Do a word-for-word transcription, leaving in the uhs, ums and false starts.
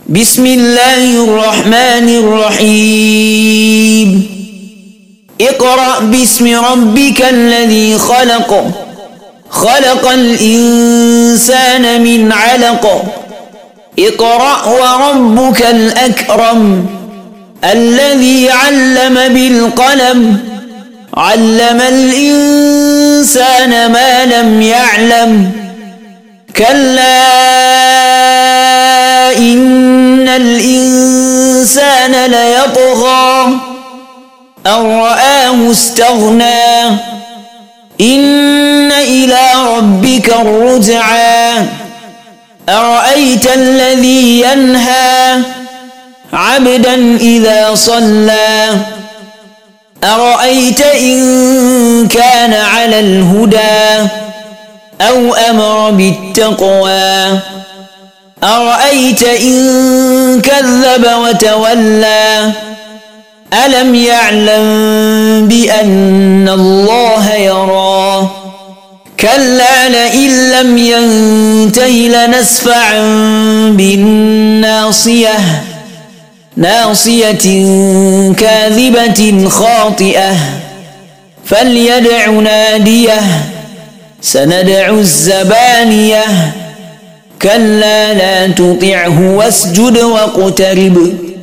بسم الله الرحمن الرحيم اقرأ باسم ربك الذي خلق خلق الإنسان من علق اقرأ وربك الأكرم الذي علم بالقلم علم الإنسان ما لم يعلم كلا إن الإنسان ليطغى أن رآه استغنى إن إلى ربك الرجعى أرأيت الذي ينهى عبدا إذا صلى أرأيت إن كان على الهدى أو أمر بالتقوى أرأيت إن كذب وتولى ألم يعلم بأن الله يرى كلا لئن لم ينته لنسفعا بالناصية ناصية كاذبة خاطئة فليدع ناديه سندع الزبانية كلا لا تطعه واسجد واقترب